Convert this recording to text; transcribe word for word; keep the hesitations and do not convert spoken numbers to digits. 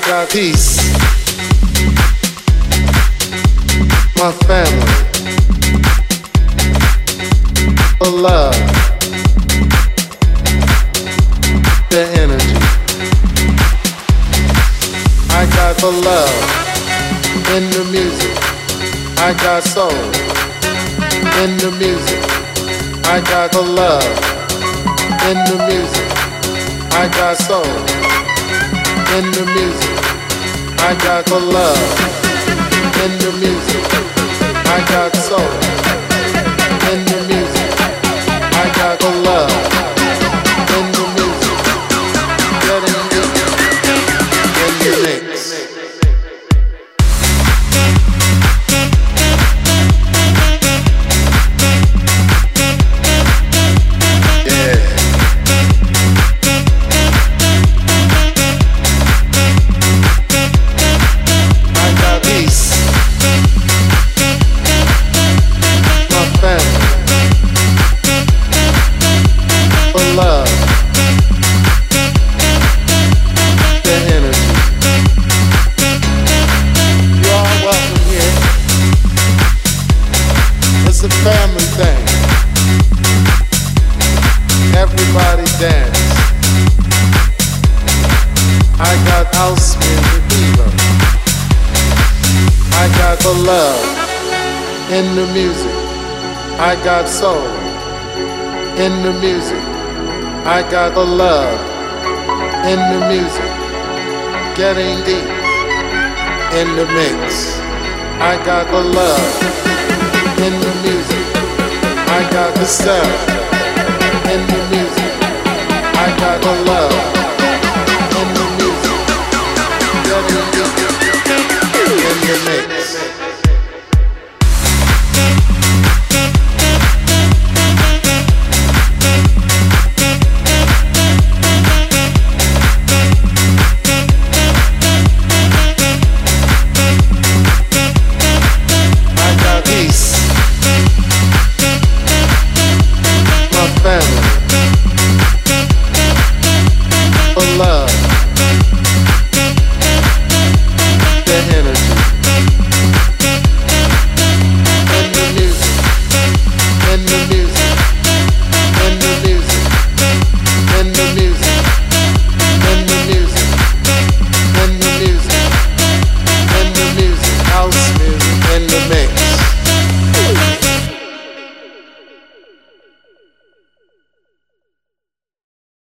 got peace. My family. The love. The energy. I got the love in the music. I got soul in the music. I got the love in the music. I got soul in the music. I got the love in the music. I got soul in the music. I got the love in the music. Getting deep in the mix. In the music, I got soul. In the music, I got the love. In the music, getting deep in the mix. I got the love. In the music, I got the sound. In the music, I got the love. In the music, getting deep in the mix. In the music.